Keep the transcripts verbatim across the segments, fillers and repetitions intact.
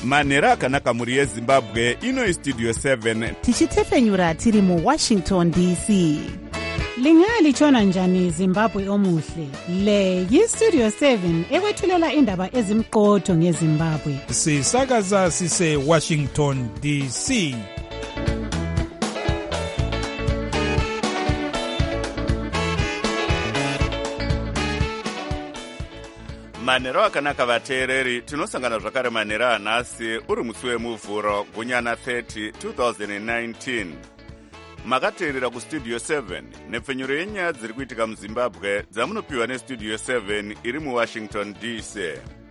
manhero akanaka mhuri yezimbabwe. Ino istudio seven tichitefenyura tiri muwashington D C. Lingalitshona njani Zimbabwe omuhle? Le yistudio seven ekwethulela indaba ezimqotho ngeZimbabwe. Sisakaza sise Washington D C. manhero akanaka vateereri, tinosangana zvakare manhero anhasi uri musi wemuvhuro gunyana thirty twenty nineteen. Makateerera kustudio seven nepfenyuro yenyaya dziri kuitika muzimbabwe dzamunopiwa nestudio seven iri muwashington D C.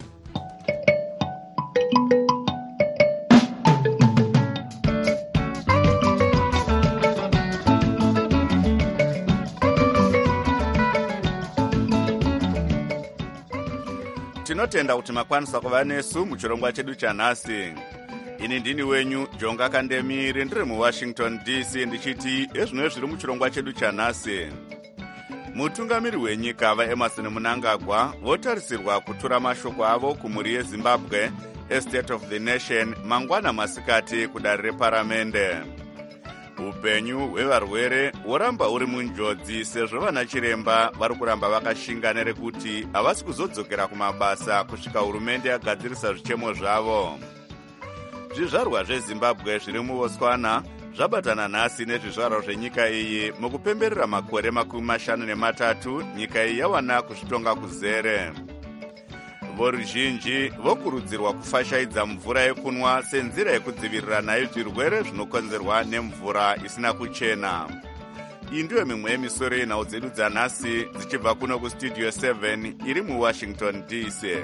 Tinotenda kuti makwanisa kuva nesu muchirongwa chedu chanhasi. Ini ndini wenyu Jonga Kandemiri, ndiri muwashington D C, ndichiti ezvino zviri muchirongwa chedu chanhasi. Mutungamiri wenyika vaEmerson Mnangagwa votarisirwa kutura mashoko avo kumhuri yeZimbabwe eState of the Nation mangwana masikati kudare reparamende. Upenyu hwevarwere hworamba uri munjodzi sezvo vana chiremba vari kuramba vakashinga nerekuti havasi kuzodzokera kumabasa kusvika hurumende yagadzirisa zvichemo zvavo. Zvizvarwa zveZimbabwe zviri muBotswana zvabatana nhasi nezvizvarwa zvenyika iyi mukupemberera makore makumi mashanu nematatu nyika iyi yawana kuzvitonga kuzere. Voruzhinji vokurudzirwa kufashaidza mvura yekunwa senzira yekudzivirira nayo zvirwere zvinokonzerwa nemvura isina kuchena. Iyi ndiyo mimwe yemisoro yenhau dzedu dzanhasi dzichibva kuno kustudio seven iri muwashington D C.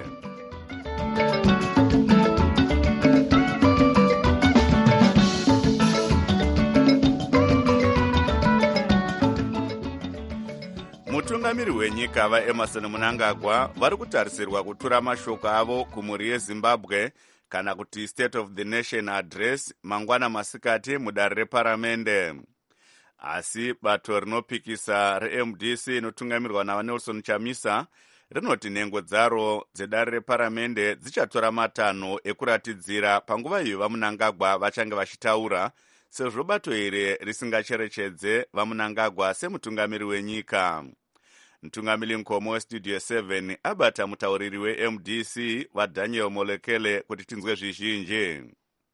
Mutungamiri wenyika vaEmerson Mnangagwa vari kutarisirwa kutura mashoko avo kumhuri yeZimbabwe kana kuti State of the Nation Address mangwana masikati mudare reparamende. Asi bato rinopikisa reM D C inotungamirwa naVanelson Chamisa rinoti nhengo dzaro dzedare reparamende dzichatora matanho ekuratidzira panguva iyo vaMnangagwa vachange vachitaura, sezvo bato iri risingacherechedze vaMnangagwa semutungamiri wenyika. Mtungamiri nkomo westudio seven abata mutauriri weM D C vaDaniel Molekele kuti tinzwe zvizhinji.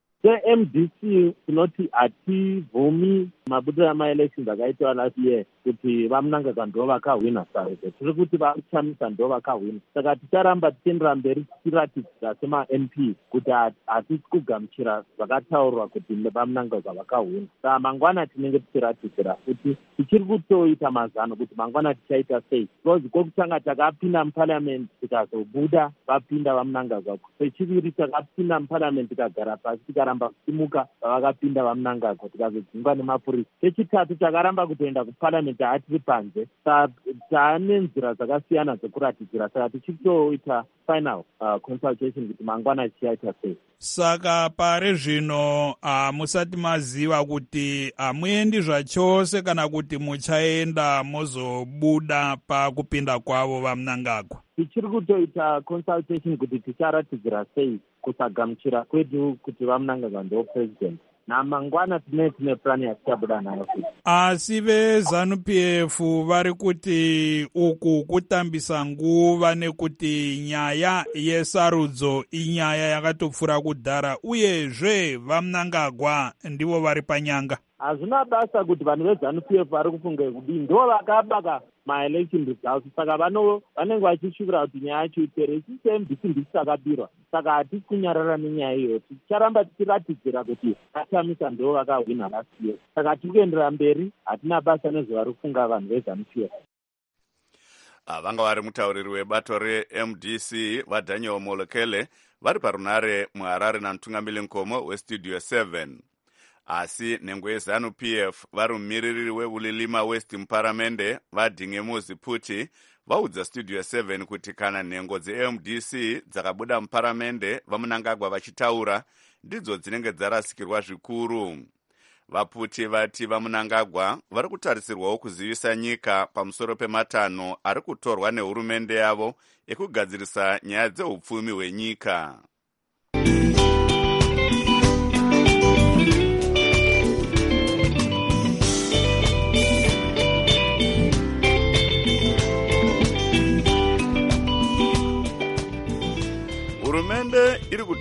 seM D C tinoti hativhumi mabudiro amaelections akaitwa last year kuti vaMnangagwa ndo vakahwina saizvo. Tiri kuti vaChamisa ndo vakahwina. Saka ticharamba tichiendera mberi tichiratidzira sema-M P kuti hatisi kugamuchira zvakataurwa kuti vaMnangagwa vakahwina. Saka mangwana tinenge tichiratidzira kuti tichiri kutoita mazano kuti mangwana tichaita sei. Because kwekutanga takapinda muparliament tikazobuda vapinda vaMnangagwa. Kwechiviri takapinda muparliament tikagara pasi tikaramba kusimuka vavakapinda vaMnangagwa tikazodzingwa nemapurisa. Chechitatu takaramba kutoenda kuparliament hatiri panze. Taane nzira dzakasiyana dzekuratidzira. Saka tichitoita final uh, consultation kuti mangwana tichaita sei. Saka pare zvino hamusati maziva kuti hamuendi zvachose kana kuti muchaenda mozobuda pakupinda kwavo vaMnangagwa? Tichiri kutoita consultation kuti ticharatidzira sei kusagamuchira kwedu kuti vaMnangagwa ndo president. Namangwana tine tine plani yatichabuda nayo. Asi veZANU P F vari kuti uku kutambisa nguva nekuti nyaya yesarudzo inyaya yakatopfura kudhara uyezve vaMnangagwa ndivo vari panyanga. Hazvina basa kuti vanhu veZANU P F vari kufunga kudii, ndo vakabaka maelection results. Saka vanenge vachishuvira kuti nyaya yacho ipere. Isi seM D C ndisi takabirwa. Saka hatisi kunyarara nenyaya iyo. Ticharamba tichiratidzira kuti vaChamisa ndo vakahwina last year. Saka tiri kuendera mberi, hatina basa nezvavari kufunga vanhu veZANU P F. Vanga vari mutauriri webato reM D C vaDaniel Molekele vari parunare muHarare namutungamiri nkomo westudio seven. Asi nhengo yeZANU P F vari mumiriri weUlilima West muparamende vaDingemuzi Phuti vaudza studio seven kuti kana nhengo dzeM D C dzakabuda muparamende vaMnangagwa vachitaura ndidzo dzinenge dzarasikirwa zvikuru. Vaphuti vati vaMnangagwa vari kutarisirwawo kuzivisa nyika pamusoro pematanho ari kutorwa nehurumende yavo ekugadzirisa nyaya dzeupfumi hwenyika.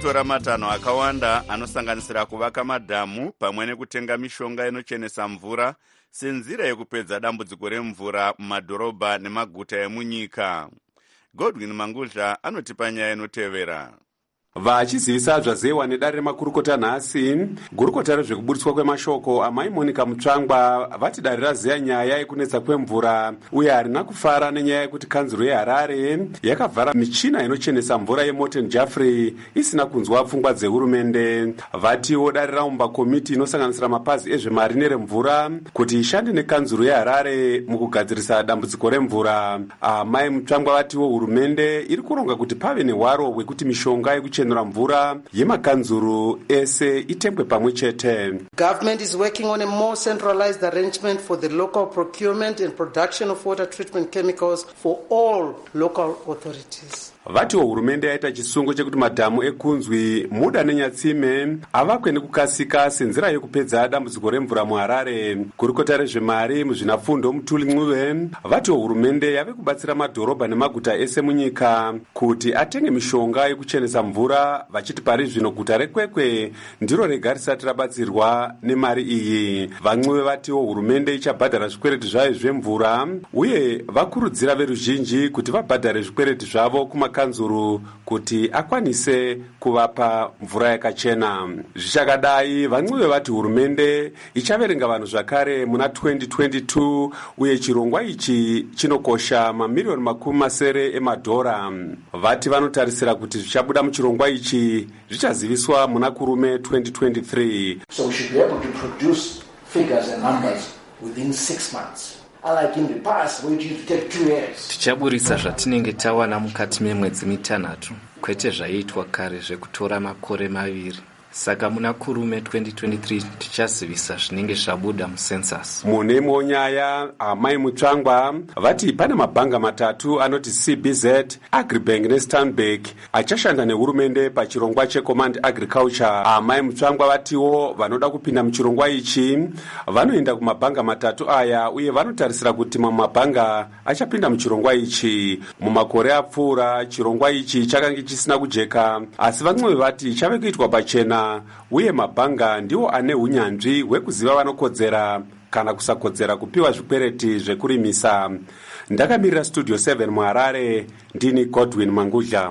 kutora matanho akawanda anosanganisira kuvaka madhamu pamwe nekutenga mishonga inochenesa mvura senzira yekupedza dambudziko remvura mumadhorobha nemaguta emunyika. Godwin Mangudla anotipa nyaya inotevera. Vachizivisa zvazewa nedare remakurukota nhasi, gurukota rezvekuburitswa kwemashoko amai Monica Mutsvangwa vati dare raziya nyaya yekunetsa kwemvura uye harina kufara nenyaya yekuti kanzuro yeHarare yakavhara michina inochenesa mvura yeMorton Jaffrey isina kunzwa pfungwa dzehurumende. Vatiwo dare raumba komiti inosanganisira mapazi ezvemari neremvura kuti ishande nekanzuro yeHarare mukugadzirisa dambudziko remvura. Amai Mutsvangwa vatiwo hurumende iri kuronga kuti pave nehwaro hwekuti mishonga yekuchenesa mvura yemakanzuru ese itengwe pamwe chete. Government is working on a more centralized arrangement for the local procurement and production of water treatment chemicals for all local authorities. Vatiwo hurumende yaita chisungo chekuti madhamu ekunzwi Muda neNyatsime avakwe nekukasika senzira yekupedza dambudziko remvura muHarare. Gurukota rezvemari muzvinafundo Mutuli Ncube vatiwo hurumende yave kubatsira madhorobha nemaguta ese munyika kuti atenge mishonga yekuchenesa mvura, vachiti pari zvino guta reKwekwe ndiro rega risati rabatsirwa nemari iyi. VaNcube vatiwo hurumende ichabhadhara zvikwereti zvayo zvemvura uye vakurudzira veruzhinji kuti vabhadhare zvikwereti zvavo kuma kanzuru kuti akwanise kuvapa mvura yakachena. Zvichakadai vaNcube vati hurumende ichaverenga vanhu zvakare muna twenty twenty-two uye chirongwa ichi chinokosha mamiliyoni makumi masere emadhora. Vati vanotarisira kuti zvichabuda muchirongwa ichi zvichaziviswa muna kurume twenty twenty-three. So we should be able to produce figures and numbers within six months. Like in the past, we used to take two years. Tichaburisa zvatinenge tawana mukati memwedzi mitanhatu, kwete zvaitwa kare zvekutora makore maviri. Saka muna kurume twenty twenty-three tichazivisa zvinenge zvabuda mucensus. Munemo nyaya amai Mutsvangwa vati pane mabhanga matatu anoti C B Z, Agribank neStanbic achashanda nehurumende pachirongwa cheCommand Agriculture. Amai Mutsvangwa vatiwo vanoda kupinda muchirongwa ichi vanoenda kumabhanga matatu aya uye vanotarisira kuti mabhanga achapinda muchirongwa ichi. Mumakore apfuura chirongwa ichi chakange chisina kujeka, asi vaNcube vati chave kuitwa pachena uye mabhanga ndiwo ane hunyanzvi hwekuziva vanokodzera kana kusakodzera kupiwa zvikwereti zvekurimisa. Ndakamirira Studio seven muHarare, ndini Godwin Mangudla.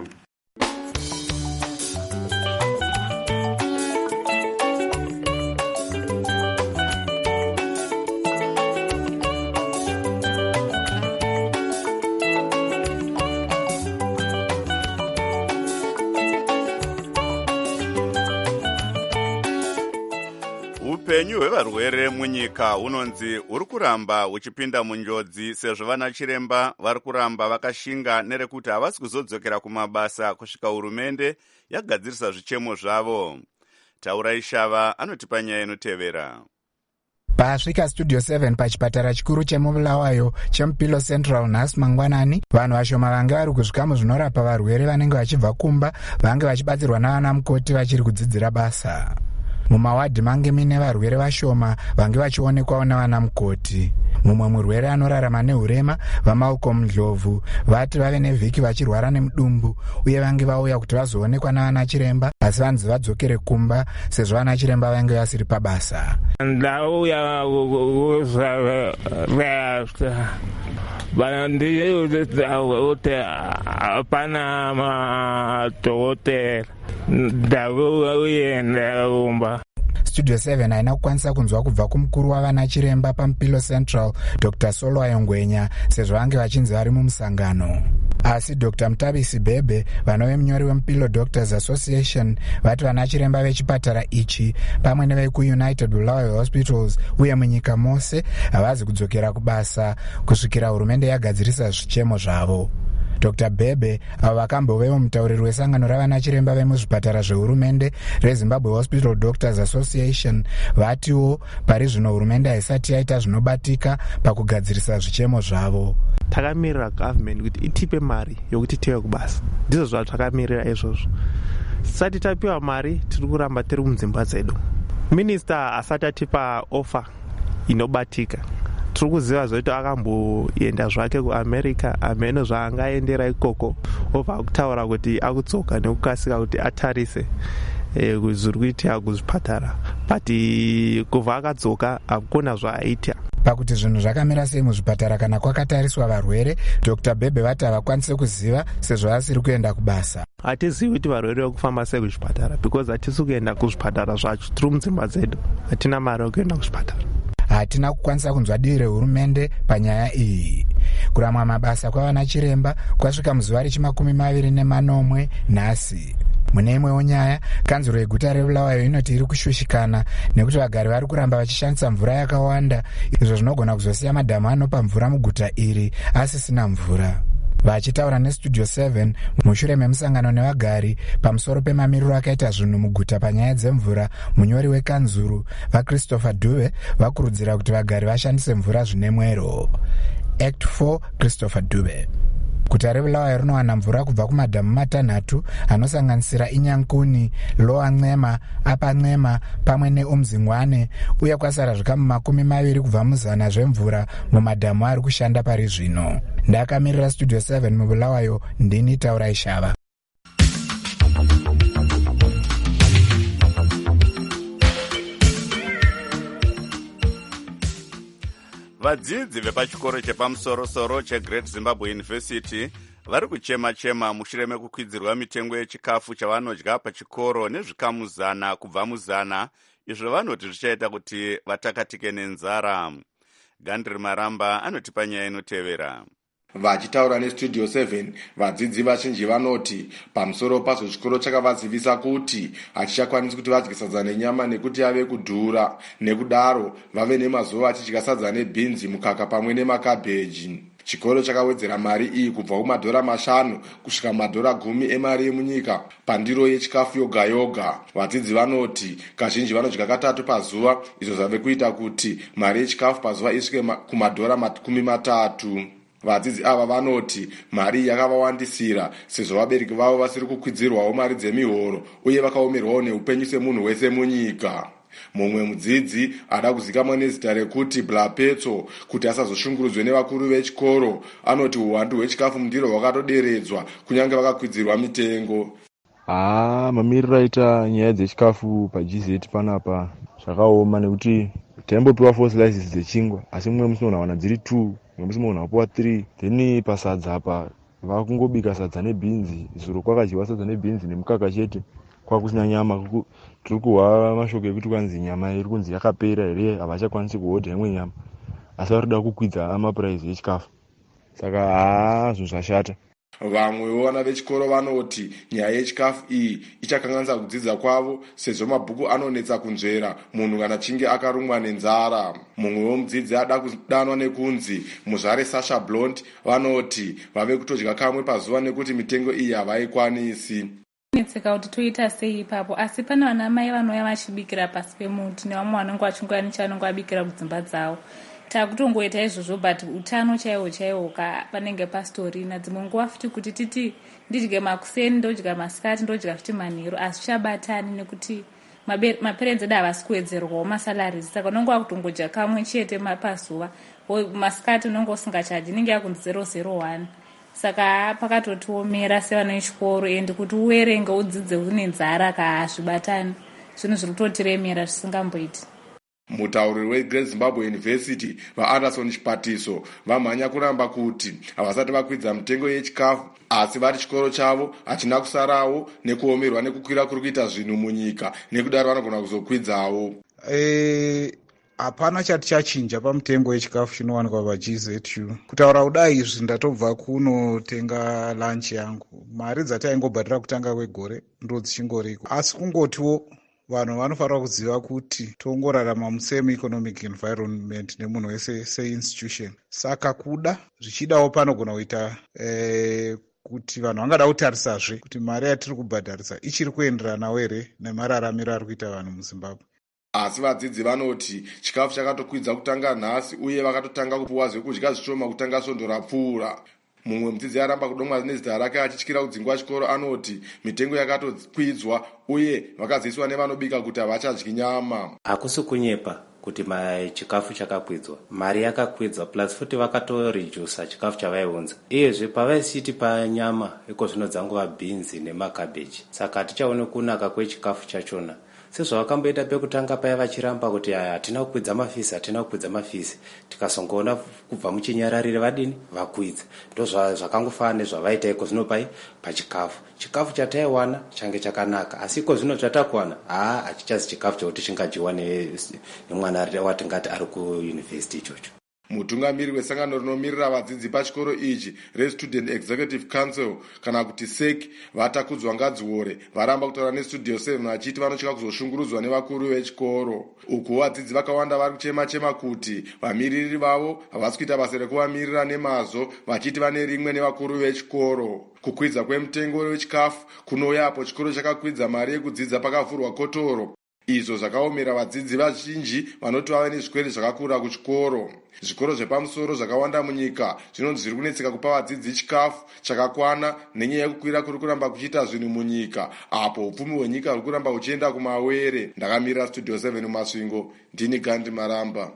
Upenyu hwevarwere munyika unonzi uri kuramba uchipinda munjodzi sezvo vana chiremba vari kuramba vakashinga nerekuti havasi kuzodzokera kumabasa kusvika hurumende yagadzirisa zvichemo zvavo. Taurai Shava anotipa nyaya inotevera. Pasvika Studio seven pachipatara chikuru chemubulawayo cheMupilo Central nhasi mangwanani, vanhu vashoma vange vari kuzvikamu zvinorapa varwere vanenge vachibva kumba vange vachibatsirwa navana mukoti vachiri kudzidzira basa. Mumawadhi mange mine varwere vashoma vange vachionekwawo navana mukoti. Mumwe murwere anorarama nehurema vaMalcolm Ndlovu vati vave nevhiki vachirwara nemudumbu uye vange vauya kuti vazoonekwa navana chiremba asi vanzi vadzokere kumba sezvo vana chiremba vange vasiri pabasa. Ndauya vandiudza kuti hapana madhokotera ndauya ndaumba. Studio seven haina kukwanisa kunzwa kubva kumukuru wavana chiremba paMupilo Central Doctor Solwayo Ngwenya sezvo vange vachinzi vari mumusangano. Asi Doctor Mutabisi Bebe vanove munyori weMupilo Doctors Association vati vana chiremba vechipatara ichi pamwe nevekuUnited Bulawayo Hospitals uye munyika mose havazi kudzokera kubasa kusvikira hurumende yagadzirisa zvichemo zvavo. Doctor Bebe avo vakambovevo mutauriri wesangano ravana chiremba vemuzvipatara zvehurumende reZimbabwe Hospital Doctors Association vatiwo pari zvino hurumende haisati yaita zvinobatika pakugadzirisa zvichemo zvavo. Takamirira government kuti itipe mari yokuti tive kubasa, ndizvo zvatakamirira izvozvo. Sati tapiwa mari tiri kuramba tiri mudzimba dzedu. Minister asati atipa offer inobatika tiri kuziva zvokuti akamboenda zvake kuamerica hamene zvaangaendera ikoko obva kutaura kuti akudzoka nekukasika kuti atarise zviri kuitika kuzvipatara, but kubva akadzoka hakuna zvaaita. Pakuti zvinhu zvakamira sei muzvipatara kana kwakatariswa varwere, Dr Bebe vati havakwanisi kuziva sezvo asiri kuenda kubasa. Hatizivi kuti varwere vakufamba sei kuzvipatara because hatisi kuenda kuzvipatara zvacho, tiri mudzimba dzedu, hatina mari yekuenda kuzvipatara. Hatina kukwanisa kunzwa dii rehurumende panyaya iyi. Kuramwa mabasa kwavana chiremba kwasvika muzuva rechimakumi maviri nemanomwe nhasi. Mune imwewo nyaya, kanzuro yeguta reBulawayo inoti iri kushushikana nekuti vagari vari kuramba vachishandisa mvura yakawanda, izvo zvinogona kuzosiya madhamu anopa mvura muguta iri asisina mvura. Vachitaura nestudio seven mushure memusangano nevagari pamusoro pemamiriro akaita zvinhu muguta panyaya dzemvura, munyori wekanzuro vaChristopher Dube vakurudzira kuti vagari vashandise mvura zvine mwero. Act four Christopher Dube. Guta reBulawayo rinowana mvura kubva kumadhamu matanhatu anosanganisira Inyankuni, Lower Nxema, Upper Nxema pamwe neUmzingwane, uye kwasara zvikamu makumi maviri kubva muzana zvemvura mumadhamu ari kushanda pari zvino. Ndakamirira studio seven muBulawayo, ndini Taurai Shava. Vadzidzi vepachikoro chepamusoro-soro cheGreat Zimbabwe University vari kuchema-chema mushure mekukwidzirwa mitengo yechikafu chavanodya pachikoro nezvikamu zana kubva muzana, izvo vanoti zvichaita kuti vatakatike nenzara. Gandri Maramba anotipa nyaya inotevera. Vachitaura nestudio seven, vadzidzi vazhinji vanoti pamusoro pazvo chikoro chakavazivisa kuti hachichakwanisi kuti vadye sadza nenyama nekuti ave kudhura, nekudaro vave nemazuva vachidya sadza nebhinzi, mukaka pamwe nemakabheji. Chikoro chakawedzera mari iyi kubva kumadhora mashanu kusvika madhora gumi emari yemunyika pandiro yechikafu yoga yoga. Vadzidzi vanoti kazhinji vanodya katatu pazuva, izvo zvave kuita kuti mari yechikafu pazuva isvike kumadhora makumi matatu. Vadzidzi ava vanoti mari yakavawandisira sezvo vabereki vavo vasiri kukwidzirwawo mari dzemihoro uye vakaomerwawo neupenyu semunhu wese munyika. Mumwe mudzidzi ada kuzikamwa nezita rekuti Blapetso kuti asazoshungurudzwe nevakuru vechikoro anoti uwandu hwechikafu mundiro hwakatoderedzwa kunyange vakakwidzirwa mitengo. Ah, mamiriro aita nyaya dzechikafu paG Z panapa zvakaoma nekuti taimbopiwa four slices dzechingwa asi mumwe musi unowana dziri two, mumwe musi unopiwa three. Then pasadza apa vakungobika sadza nebhinzi, zuro kwakadyiwa sadza nebhinzi nemukaka chete, kwakusina nyama. Tiri kuhwa mashoko ekuti kwanzi nyama iri kunzi yakapera here, havachakwanisi kuhodha imwe nyama, asi vari kuda kukwidza amapuraizi echikafu. Saka haa, zvinhu zvashata. Vamwewo vana vechikoro vanoti nyaya yechikafu iyi ichakanganisa kudzidza kwavo sezvo mabhuku anonetsa kunzvera munhu kana achinge akarumwa nenzara. Mumwewo mudzidzi ada kudanwa nekunzi muzvare Sasha Blond vanoti vave kutodya kamwe pazuva nekuti mitengo iyi havaikwanisi. Netseka kuti toita sei ipapo, asi pana vana mai vanouya vachibikira pasi pemuti nevamwe vanenge vachingwani chanenge vabikira kudzimba dzavo. Takutongoita izvozvo but utano chaiwo chaiwo ka panenge pastorina. Dzimwe nguva futi kuti titi ndidye makuseni ndodya masikati ndodya futi manheru asi zvichabatani nekuti maparents edu havasi kuwedzerwawo masalaries. Saka unenge wakutongodya kamwe chete pazuva, masikati unenge usingachadyi, inenge yakunzi zero zero one. Saka pakatotiomera sevana vechikoro endi kuti uwerenge udzidze une nzara kahazvibatani, zvinhu zviri kutotiremera zvisingamboiti. Mutauriri weGreat Zimbabwe University vaAnderson Chipatiso vamhanya kuramba kuti havasati vakwidza mitengo yechikafu, asi vari chikoro chavo hachina kusarawo nekuomerwa nekukwira kuri kuita zvinhu munyika, nekudaro vanogona kuzokwidzawo. Eh, hapana chati chachinja pamutengo wechikafu chinowanikwa paG Z U. Kutaura kudai izvi ndatobva kunotenga lunch yangu, mari dzataingobhadhira kutanga kwegore ndo dzichingoriko, asi kungotiwo vanhu vanofanira kuziva kuti tongorarama musame economic environment nemunhu wese seinstitution. Saka kuda zvichidawo panogona kuita eh, kuti vanhu vangada kutarisazve kuti mari yatiri kubhadharisa ichiri kuenderanawo here nemararamiro ari kuita vanhu muZimbabwe. Asi vadzidzi vanoti chikafu chakatokwidza kutanga nhasi uye vakatotanga kupuwa zvekudya zvishoma kutanga svondo rapfuura. Mumwe mudzidzi aramba kudomwa nezita rake achityira kudzingwa chikoro anoti mitengo yakatokwidzwa uye vakaziviswa nevanobika kuti havachadyi nyama. Hakusi kunyepa kuti chikafu chakakwidzwa, mari yakakwidzwa, plus futi vakatoredusa chikafu chavaiunza. Iyezve pavaisiti panyama iko zvino dzangova beans nemakabeji. Saka hatichaone kunaka kwechikafu chachona. Sezvavakamboita pekutanga paya vachiramba kuti hatina kukwidza mafisi, hatina kukwidza mafisi, tikazongoona kubva muchinyararire vadini vakwidza. Ndo zvakangofana nezvavaita iko zvino pai pachikafu. Chikafu chataiwana change chakanaka, asi iko zvino zvatakuwana haa hachichazi chikafu chokuti chingadyiwa nemwana watingati ari kuyunivhesiti ichocho. Mutungamiri wesangano rinomirira vadzidzi pachikoro ichi reStudent Executive Council kana kuti S E C vatakudzwa ngadziore varamba kutaura neStudio seven vachiti vanotya kuzoshungurudzwa nevakuru vechikoro. Uku vadzidzi vakawanda vari kuchema chema kuti vamiriri vavo havasi kuita basa rekuvamirira nemazvo, vachiti vane rimwe nevakuru vechikoro. Kukwidza kwemutengo wechikafu kunouya apo chikoro chakakwidza mari yekudzidza pakavhurwa kotoro. Izvo zvakaomera vadzidzi vazhinji vanoti vave nezvikwere zvakakura kuchikoro. Zvikoro zvepamusoro zvakawanda munyika zvinonzi zviri kunetseka kupa vadzidzi chikafu chakakwana nenyaya yekukwira kuri kuramba kuchiita zvinhu munyika, apo upfumi hwenyika huri kuramba huchienda kumawere. Ndakamirira Studio seven mumasvingo, ndini Gandhi Maramba.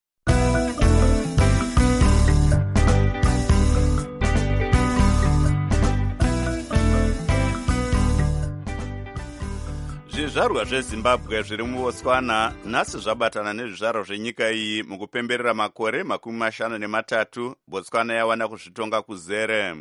Zvizvarwa zveZimbabwe zviri muBotswana nhasi zvabatana nezvizvarwa zvenyika iyi mukupemberera makore makumi mashanu nematatu Botswana yawana kuzvitonga kuzere.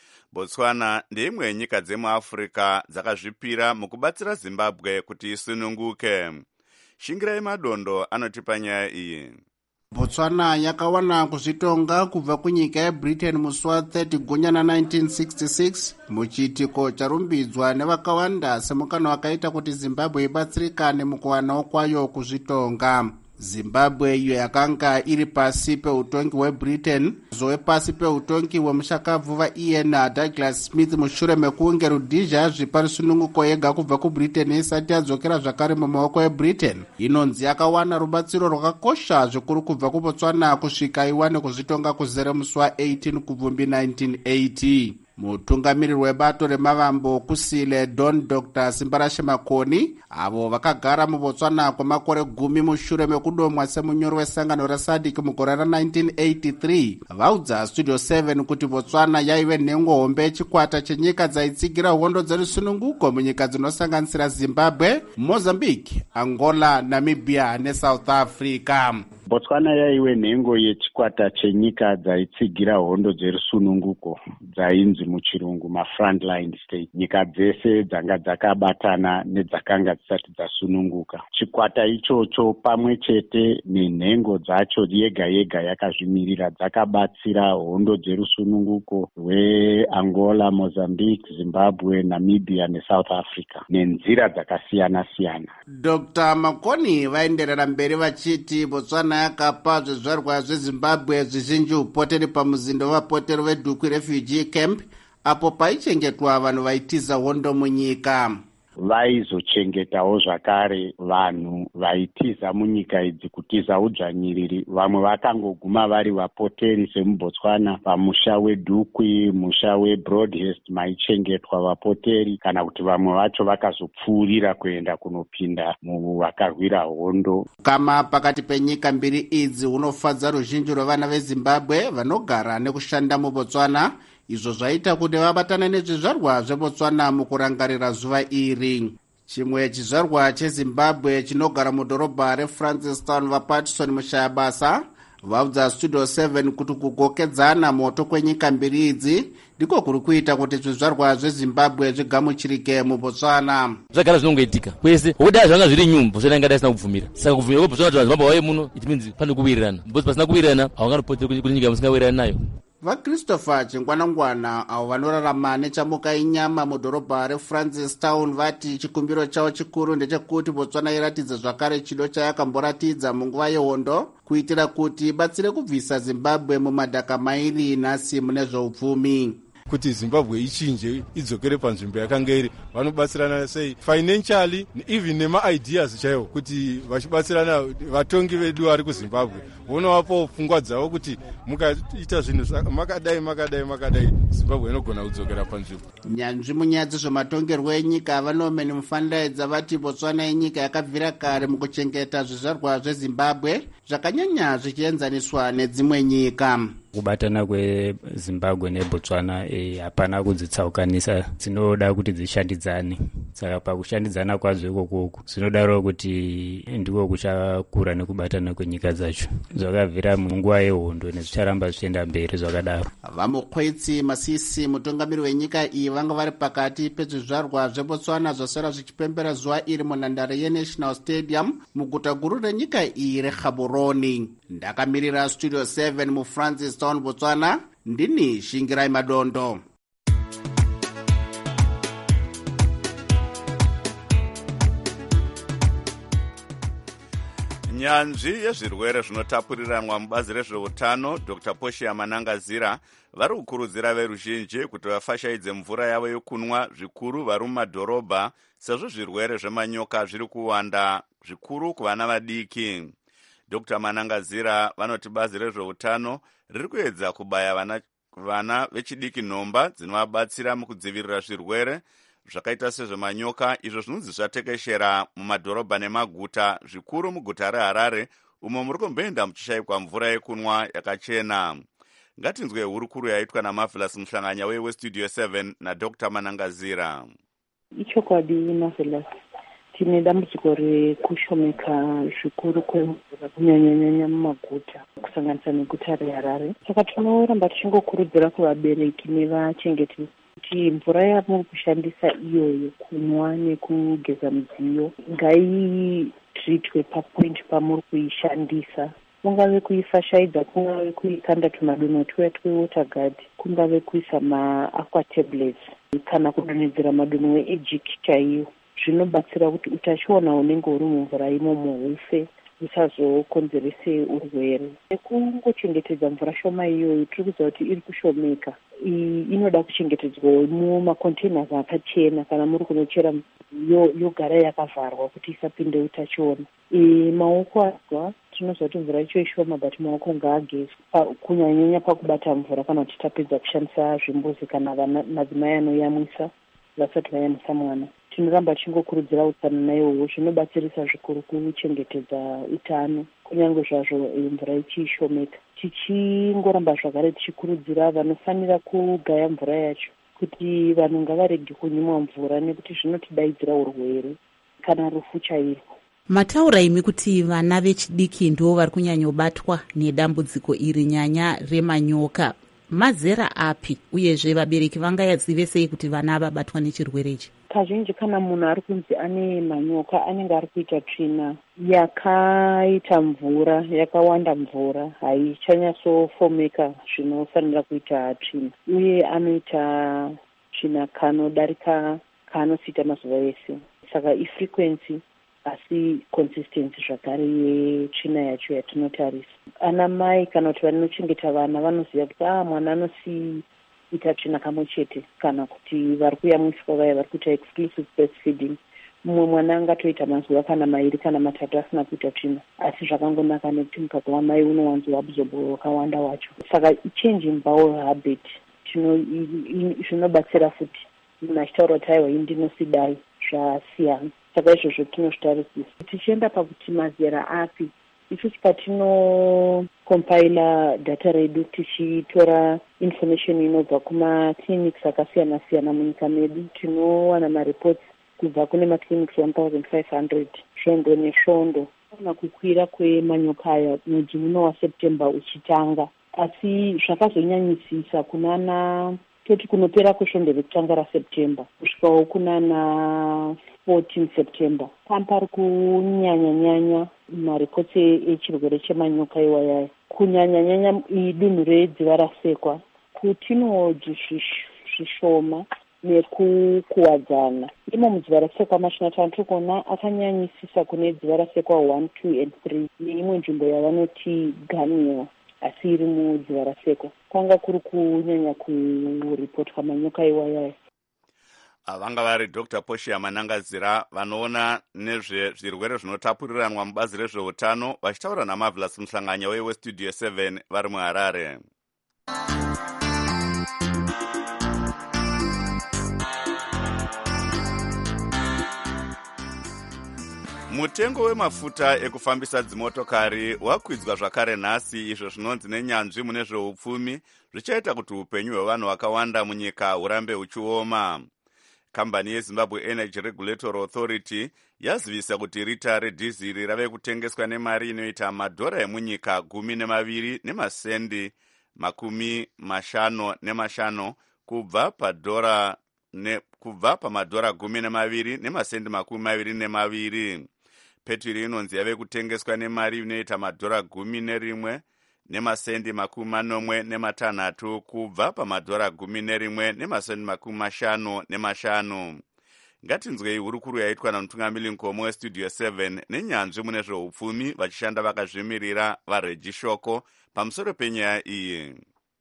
Botswana ndeimwe yenyika dzemuAfrica dzakazvipira mukubatsira Zimbabwe kuti isununguke. Shingirai Madondo anotipa nyaya iyi. Botswana yakawana kuzvitonga kubva kunyika yeBritain musi wa-thirty Gunyana nineteen sixty-six muchiitiko charumbidzwa nevakawanda semukana wakaita kuti Zimbabwe ibatsirikane mukuwanawo kwayo kuzvitonga. Zimbabwe iyo yakanga iri pasi peutongi hweBritain zove pasi peutongi hwemushakabvu Ian Douglas Smith mushure mekunge Rhodesia zvipa rusununguko yega kubva kuBritain isati yadzokera zvakare mumaoko eBritain. Inonzi yakawana rubatsiro rwakakosha zvikuru kubva kuBotswana kusvika iwane kuzvitonga kuzere musi wa-eighteen Kubvumbi nineteen eighty. Mutungamiriri webato remavambo kusile Don Doctor Simbarashe Makoni avo vakagara muBotswana kwemakore gumi mushure mekudomwa semunyori wesangano raSADC mugore ra-nineteen eighty-three vaudza Studio seven kuti Botswana yaive nhengo hombe yechikwata chenyika dzaitsigira hondo dzerusununguko munyika dzinosanganisira Zimbabwe, Mozambique, Angola, Namibia neSouth Africa. Botswana yaive nhengo yechikwata chenyika dzaitsigira hondo dzerusununguko dzainzi muchirungu ma-frontline state. Nyika dzese dzanga dzakabatana nedzakanga dzisati dzasununguka. Chikwata ichocho pamwe chete nenhengo dzacho yega yega yakazvimirira dzakabatsira hondo dzerusununguko rweAngola, Mozambique, Zimbabwe, Namibia neSouth Africa nenzira dzakasiyana siyana. Doctor Makoni vaenderera mberi vachiti Botswana yakapa zvizvarwa zveZimbabwe zvizhinji upoteri pamuzindo wavapoteri veDukwi Refugee Camp apo paichengetwa vanhu vaitiza hondo munyika. Vaizochengetawo zvakare vanhu vaitiza munyika idzi kutiza udzvanyiriri. Vamwe vakangoguma vari vapoteri semuBotswana pamusha weDukwi, musha weBroadhurst maichengetwa vapoteri, kana kuti vamwe vacho vakazopfuurira kuenda kunopinda muvakarwira hondo. Kama pakati penyika mbiri idzi hunofadza ruzhinji rwevana veZimbabwe vanogara nekushanda muBotswana, izvo zvaita kuti vabatana nezvizvarwa zveBotswana mukurangarira zuva iri. Chimwe chizvarwa cheZimbabwe chinogara mudhorobha reFrancistown vaPatterson mushayabasa vaudza Studio seven kuti kugokedzana moto kwenyika mbiri idzi ndiko kuri kuita kuti zvizvarwa zveZimbabwe zvigamuchirike muBotswana. Zvagara zvinongoitika kwese hoda zvanga zviri nyumba Botswana inga isina kubvumira. Saka kubvumira kweBotswana kuti Zimbabwe wauye muno it means pane kuwirirana. Botswana pasina kuwirirana haunganopoteri kuti nyika musingawirirani nayo. VaChristopher Chingwanangwana avo vanorarama nechamuka inyama mudhorobha reFrancistown vati chikumbiro chavo chikuru ndechekuti Botswana iratidze zvakare chido chayakamboratidza munguva yehondo kuitira kuti ibatsire kubvisa Zimbabwe mumadhaka mairi nhasi mune zveupfumi. kuti Zimbabwe ichinje idzokere panzvimbo yakanga iri, vanobatsirana sei financially even nema-ideas chaiwo, kuti vachibatsirana vatongi vedu vari kuZimbabwe vonovapo pfungwa dzavo kuti mukaita zvinhu makadai makadai makadai Zimbabwe inogona kudzokera panzvimbo. Nyanzvi munyaya dzezvematongerwo enyika vanomeni mufandaidza vati Botswana yenyika yakabvira kare mukuchengeta zvizvarwa zveZimbabwe zvakanyanya zvichienzaniswa nedzimwe nyika. Kubatana kweZimbabwe neBotswana hapana kudzitsaukanisa, dzinoda kuti dzishandidzane. Saka pakushandidzana kwadzo ikoko zvinodaro kuti ndiko kuchakura nekubatana kwenyika dzacho. Zvakabvira munguva yehondo nezvicharamba zvichienda mberi zvakadaro. Vamukwetsi Masisi, mutungamiri wenyika iyi, vanga vari pakati pezvizvarwa zveBotswana zvasara zvichipembera zuva iri munhandare yeNational Stadium muguta guru renyika iyi reGaborone. Ndakamirira Studio seven muFrancistown, Botswana, ndini Shingirai Madondo. Nyanzvi yezvirwere zvinotapuriranwa mubazi rezveutano Dr Portia Manangazira vari kukurudzira veruzhinji kuti vafashaidze mvura yavo yokunwa, zvikuru vari mumadhorobha, sezvo zvirwere zvemanyoka zviri kuwanda zvikuru kuvana vadiki. Dr Manangazira vanoti bazi rezveutano riri kuedza kubaya vana, vana vechidiki nhomba dzinovabatsira mukudzivirira zvirwere zvakaita sezvemanyoka, izvo zvinonzi zvatekeshera mumadhorobha nemaguta, zvikuru muguta reHarare umo muri kumboenda muchishayikwa mvura yekunwa yakachena. Ngatinzwe hurukuru yaitwa naMarvelous Muhlanganya weStudio seven naDr Manangazira. Ichokwadi Marvelous, tine dambudziko rekushomeka zvikuru kwemvura kunyanyanyanya mumaguta kusanganisa neguta reHarare. Saka tinoramba tichingokurudzira kuvabereki nevachengetedzi kuti mvura yamuri kushandisa iyoyo kunwa nekugeza midziyo ngaitritwe papoint pamuri kuishandisa. Kungave kuifashaidza, kungave kuikanda tumadono tuya twewaterguard, kungave kuisa maaqua tablets kana kudonhedzera madono eEgic chaiyo. Zvinobatsira kuti utachiona unenge uri mumvura imomo hufe usazokonzerese urwere. Nekungochengetedza mvura shoma iyoyo tiri kuziva kuti iri kushomeka. Inoda kuchengetedzwa mumacontainers akachena kana muri kunochera yogara yakavharwa kuti isapinde utachiona. Maoko azwa tinoziva kuti mvura icho ishoma but maoko ngaagezwe kunyanyanya pakubata mvura kana kuti tapedza kushandisa zvimbuzi kana madzimai anoyamwisa vasati vayamwisa mwana. Tinoramba tichingokurudzira utsanana ihwohwo, zvinobatsirisa zvikuru kuchengetedza utano kunyange zvazvo mvura ichishomeka. Tichingoramba zvakare tichikurudzira vanofanira kugaya mvura yacho kuti vanhu ngavarege kunyimwa mvura nekuti zvinotidaidzira urwere kana rufu chairwo. Mataura imi kuti vana vechidiki ndivo vari kunyanyobatwa nedambudziko iri, nyanya remanyoka. Mazera api uyezve vabereki vangazive sei kuti vana vabatwa nechirwere ichi? Kazhinji kana munhu ari kunzi ane manyoka anenge ari kuita tsvina yakaita mvura, yakawanda mvura, haichanyasofomeka zvinofanira kuita tsvina, uye anoita tsvina kanodarika kaanosiita mazuva ese. Saka ifrequency asi consistency zvakare yetsvina yacho yatinotarisa. Ana mai kana kuti vanochengeta vana vanoziva kuti ah mwana anosiita tsvina kamwe chete, kana kuti vari kuyamwiswa vaya vari kuita exclusive breastfeeding, mumwe mwana angatoita mazuva kana mairi kana matatu asina kuita tsvina, asi zvakangonaka nekuti mukaka wamai unowanzo absorb wakawanda wacho. Saka changing bowel habit zvinobatsira futi. Munhu achitaura kuti aiwa indinosidai zvasiyana. Saka izvozvo tinozvitarisisa. Tichienda pakuti mazera api, isu patinokompaila data redu tichitora information inobva kumaclinics akasiyana siyana munyika medu, tinowana mareports kubva kune maclinics one thousand five hundred svondo nesvondo. Kana kukwira kwemanyoka aya mwedzi uno waSeptember uchitanga, asi zvakazonyanyisisa kunana toti kunopera kwesvondo rekutanga raSeptember kusvikawo kunana fourteen September pampari kunyanya-nyanya maripoti echirwere chemanyoka iwayaya. Kunyanya-nyanya idunhu redziva rasekwa kutinoji zvishoma nekukuwadzana. Imo mudziva rasekwa mashinatano tokona akanyanyisisa kune dziva rasekwa one, two and three neimwe nzvimbo yavanoti Ganiwa. asi iri mudziva raseko. Kwanga kuri kunyanya kuripotwa manyoka iwayaya. Vanga vari Doctor Poshia Manangazira vanoona nezvezvirwere zvinotapuriranwa mubazi rezveutano vachitaura naMarvelous Muhlanganya weWestudio seven vari muHarare. Mutengo wemafuta ekufambisa dzimotokari wakwidzwa zvakare nhasi, izvo zvinonzi nenyanzvi mune zveupfumi zvichaita kuti upenyu hwevanhu vakawanda munyika hurambe huchioma. Kambani yeZimbabwe Energy Regulatory Authority yazivisa kuti rita redhiziri rave kutengeswa nemari inoita madhora emunyika gumi nemaviri nemasendi makumi mashano nemashano kubva padhora ne, kubva pamadhora gumi nemaviri nemasendi makumi maviri nemaviri. Petiri inonzi yave kutengeswa nemari inoita madhora gumi nerimwe nemasendi makumi manomwe nematanhatu kubva pamadhora gumi nerimwe nemasendi makumi mashanu nemashanu. Ngatinzwei hurukuru yaitwa namutungamiri mukoma weStudio seven nenyanzvi mune zveupfumi vachishanda vakazvimirira vaRegi Shoko pamusoro penyaya iyi.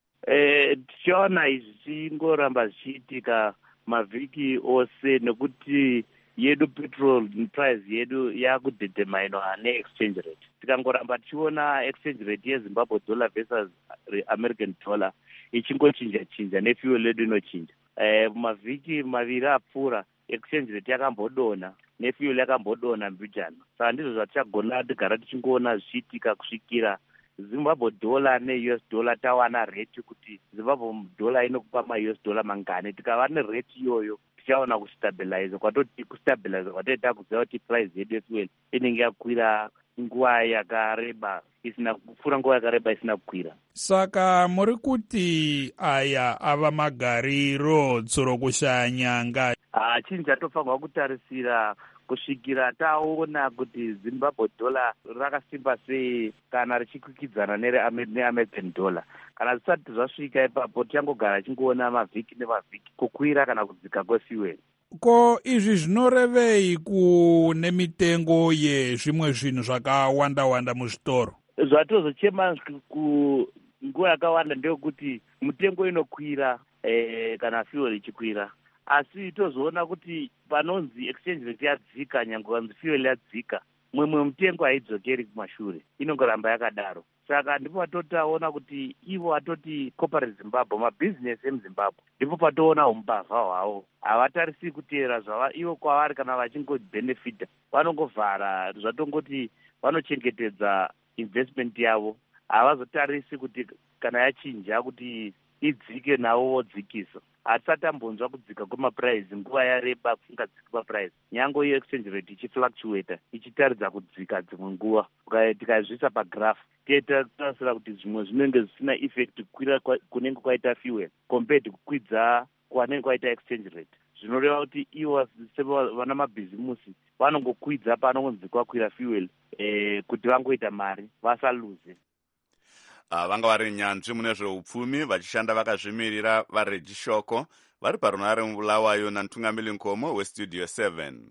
Eh, tichaona izvi zvichingoramba zvichiitika mavhiki ose nekuti yedu petrol price yedu yakudedemainwa neexchange rate. Tikangoramba tichiona exchange rate yeZimbabwe dollar versus American dollar ichingochinja chinja nefuel yedu inochinja. Eh, mavhiki maviri apfuura exchange rate yakambodona nefuel yakambodona mbijana. Saka ndizvo zvatichagona tigara tichingoona zvichiitika kusvikira Zimbabwe dollar ne-U S dollar tawana rate kuti Zimbabwe dollar inokupa ma-U S dollar mangane. Tikava nerate iyoyo tichaona kustabilize. Kwatoti kustabilize kwatoita kuziva kuti price yedu yefuel inenge yakwira nguva yakareba isina kupfuura nguva yakareba isina kukwira. Saka muri kuti aya ava magariro tsuro kushaya nyanga. Ah, chinhu chatofanirwa kutarisira kusvikira taona kuti Zimbabwe dollar rakasimba sei kana richikwikwidzana neAmerican dollar. Kana zvisati zvasvika ipapo tichangogara chingoona mavhiki nemavhiki kukwira kana kudzika kwefuel. Ko izvi zvinorevei kune mitengo yezvimwe zvinhu zvakawanda-wanda muzvitoro? Zvatozochema kunguva yakawanda ndeyekuti mitengo inokwira eh, kana fuel ichikwira. Asi tozoona kuti panonzi exchange rate yadzika nyange kanzi fuel yadzika mwemwe mutengo haidzokeri kumashure, inongoramba yakadaro. Saka ndipo patotaona kuti ivo atoti corporate Zimbabwe mabhizinesi emuZimbabwe ndipo patoona umbavha hwavo havatarisi kuteera zvava ivo kwavari kana vachingobenefita vanongovhara zvatongoti vanochengetedza investment yavo, havazotarisi kuti kana yachinja kuti idzike navo vodzikisa. Hatisati tambonzwa kudzika kwemaprice nguva yareba kusingadziki kwaprice, nyange iyo exchange rate ichifluctuata ichitaridza kudzika dzimwe nguva. Tikazvisa pagraph tietarisira kuti zvimwe zvinenge zvisina effect kukwira kunenge kwaita fuel compared kukwidza kwanenge kwaita exchange rate. Zvinoreva kuti ivo vana mabhizimusi vanongokwidza panongonzi kwakwira fuel eh, kuti vangoita mari vasaluze. Uh, vanga vari nyanzvi mune zveupfumi vachishanda vakazvimirira vaRegi Shoko vari parunare mubulawayo namutungamiri mukoma weStudio seven.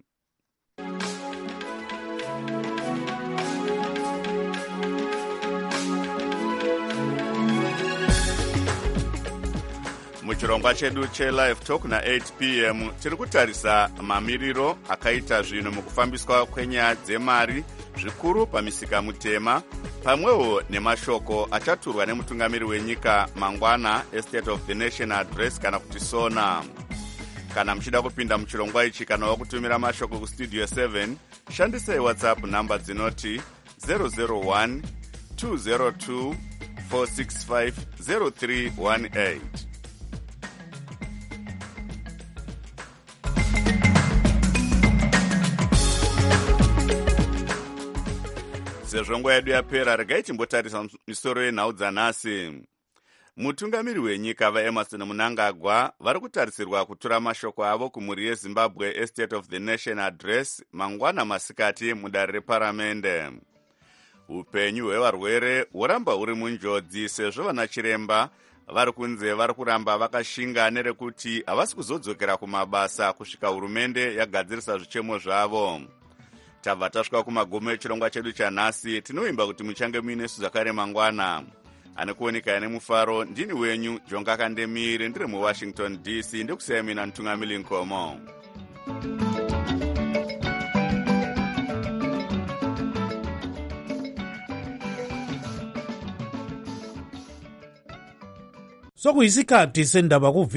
Muchirongwa chedu cheLive Talk na eight p m tiri kutarisa mamiriro akaita zvinhu mukufambiswa kwenyaya dzemari zvikuru pamisika mutema pamwewo nemashoko achaturwa nemutungamiri wenyika mangwana State of the Nation Address kana kuti sona. Kana muchida kupinda muchirongwa ichi kana wakutumira mashoko kuStudio seven shandisai WhatsApp namba dzinoti zero zero one two zero two four six five zero three one eight. Sezvo nguva yedu yapera, regai timbotarisa misoro yenhau dzanhasi. Mutungamiri wenyika vaEmerson Mnangagwa vari kutarisirwa kutura mashoko avo kumhuri yeZimbabwe State of the Nation Address mangwana masikati mudare reparamende. Upenyu hwevarwere huramba huri munjodzi sezvo vana chiremba vari kunze vari kuramba vakashinga nerekuti havasi kuzodzokera kumabasa kusvika hurumende yagadzirisa zvichemo zvavo. Tabva tasvika kumagumo echirongwa chedu chanhasi, tinoimba kuti muchange muinesu zvakare mangwana. ane kuoneka nemufaro. Ndini wenyu Jonga Kandemire, ndiri muwashington D C. Ndikusiya mina Ntungamili Nkomo. Sokuyisikhathi sendaba ku